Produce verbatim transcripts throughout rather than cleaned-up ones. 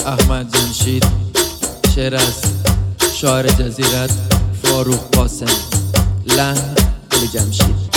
احمد جمشید. شعر از شاعر جزیرت فاروق قاسم. لحن علی جمشید.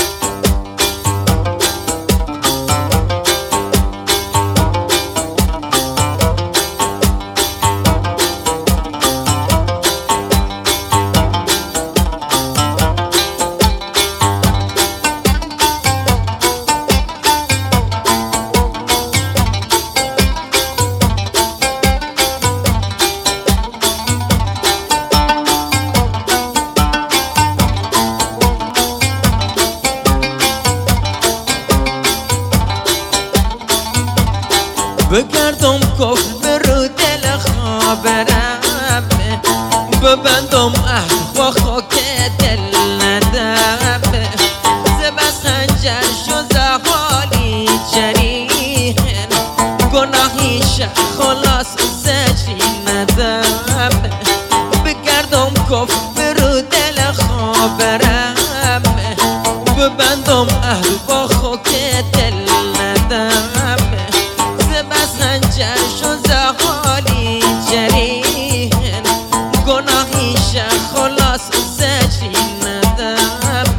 بگردم کفر رو دل خابرم، ببندم عهد با خاک دل ندم. زبس خنجر شو زحالی جریح، گناهی شه خلاص زجری ندم. بگردم کفر رو دل خابرم، ببندم عهد با خاک دل ندم. بس خنجر شو زحالی جریح، گناهی شه خلاص زجری ندم.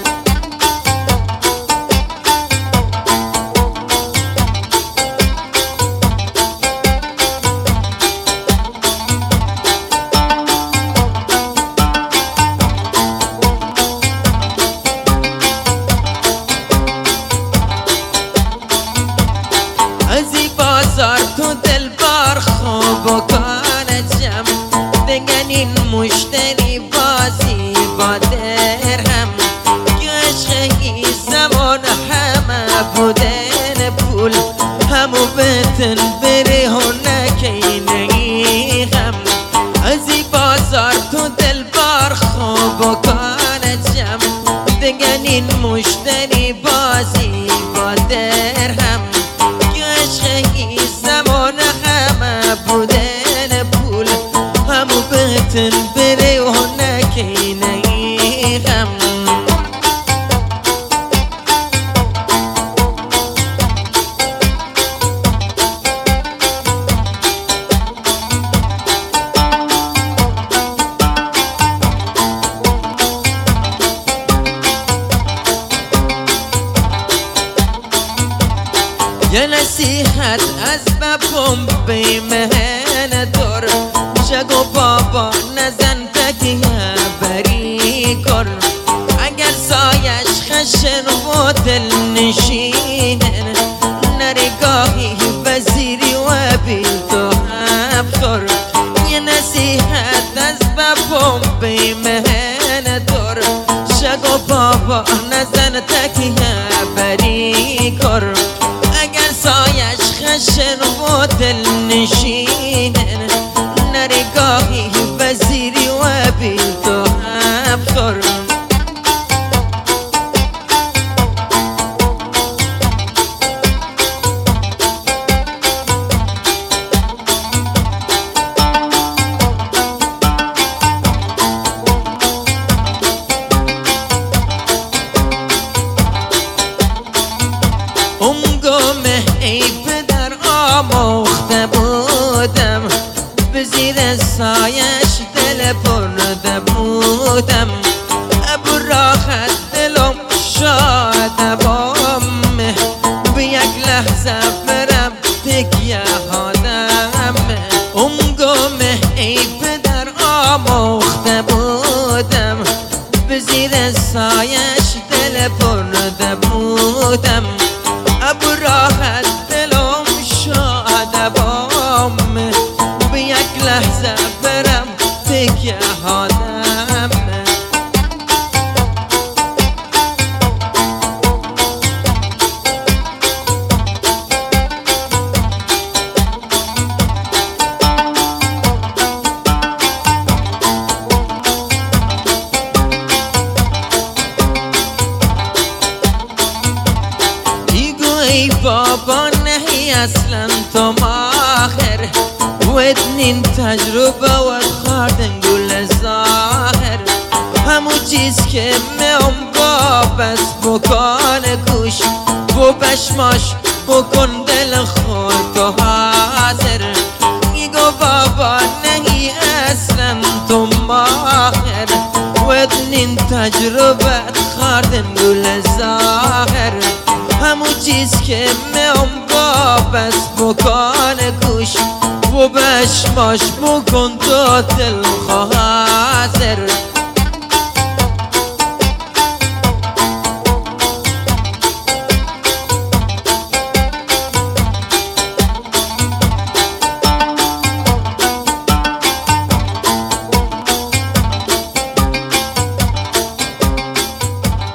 بازار تو دل بار خوب و کانجم، دگنین مشتری بازی با درهم. که عشقی زمان همه بودن پول، همو بتن بری و نکی نگیهم. ازی بازار تو دل بار خوب و کانجم، دگنین مشتری بازی با درهم. عشقی زمان همه بودن پول، همو بتن بره و نکی نگیهم. یه نصیحت از بابم به مهن دور، شگو بابا نزن تکیه بری کن. اگر سایش خشن و دل نشینن، نرگاهی وزیری و بیل تو هفتر. یه نصیحت از بابم به مهن دور، شگو بابا نزن تکیه بری کن. اگر سایش خشن و دل نشینن، نرگاهی وزیری و بیل تو هفتر. ای پدر آموخته بودم، به زیر سایش دل برده بودم. ابو راحت دلم شاد بامه، به یک لحظه برم تکیه هادم. امگمه ای پدر آموخته بودم، به زیر سایش دل برده بودم. ابو راحت دلم شاد بامه، به یک لحظه برم تکیه هادم. ای بابا نهی اصلا تو ماخر، ودنین تجربه و خاردن گل ظاهر. همو چیز که میام با بس بکن گوش، و بشماش بکن دل خود تو حاضر. میگو این تجربت خاردن گل ظاهر همو چیز که میام بابت بکان گوش و بشماش بکن تو دل خواهر